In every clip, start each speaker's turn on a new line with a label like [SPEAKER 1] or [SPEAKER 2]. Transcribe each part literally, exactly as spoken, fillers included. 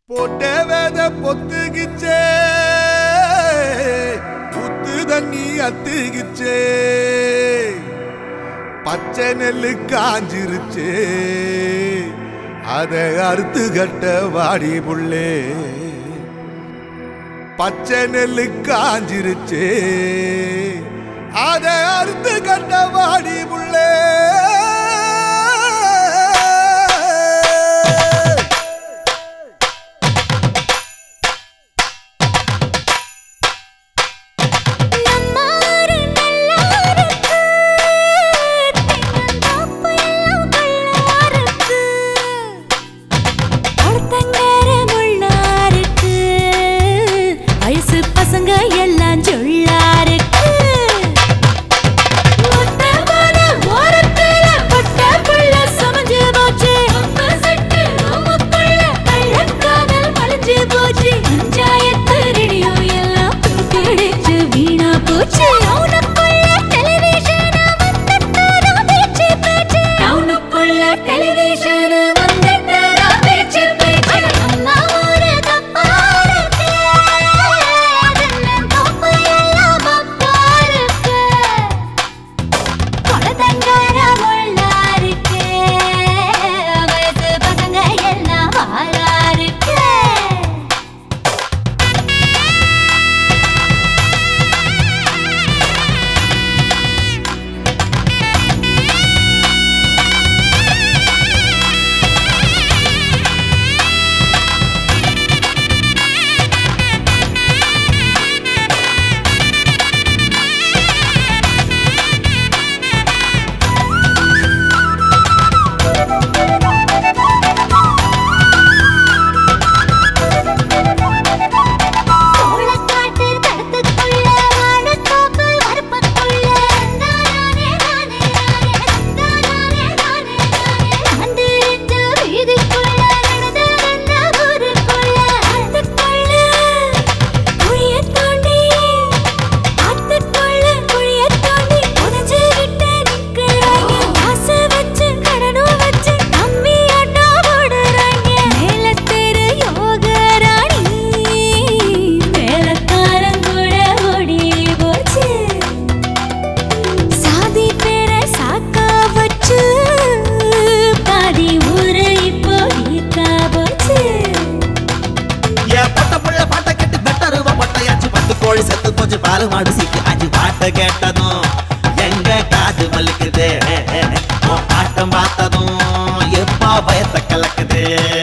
[SPEAKER 1] போட்டே வேத பொத்துகிச்சே புத்து தண்ணி அத்துகிச்சே பச்சை நெல்லு காஞ்சிருச்சே அதை அறுத்து கட்ட வாடி புள்ளே பச்சை நெல்லு காஞ்சிருச்சே அதை அறுத்து கட்ட வாடி புள்ளே
[SPEAKER 2] பாலு மாடு சீக்கு அஞ்சு பாட்டை கேட்டதும் எங்க காது வலிக்குது ஆட்டம் பார்த்ததும் எப்பா பயத்தை கலக்குது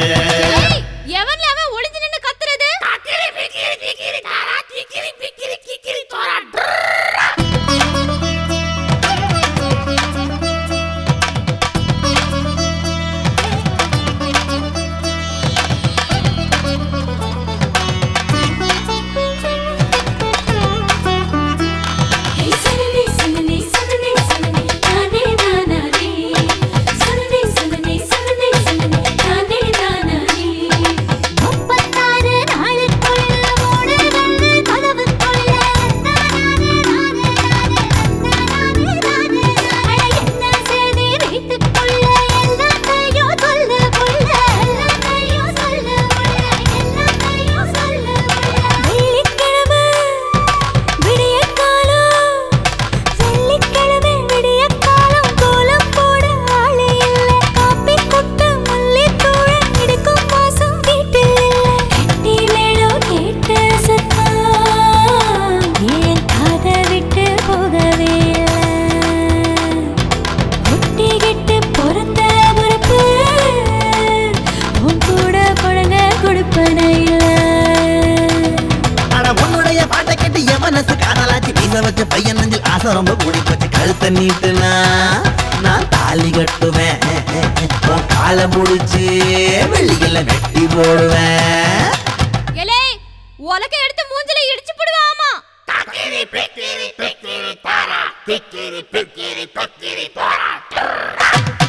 [SPEAKER 2] பையன் நெஞ்சில் ஆசை ரொம்ப கூடி போச்சு கழுத்தை நீட்டுனா நான் தாலி கட்டுவேன் உன் காலை முடிச்சு வெள்ளியில வெட்டி போடுவேன்
[SPEAKER 3] உலக எடுத்து மூஞ்சில இடிச்சு போடுவாமா
[SPEAKER 2] தக்கிரி பிக்கிரி பிக்கிரி தாரா திக்கிரி பிக்கிரி தக்கிரி தாரா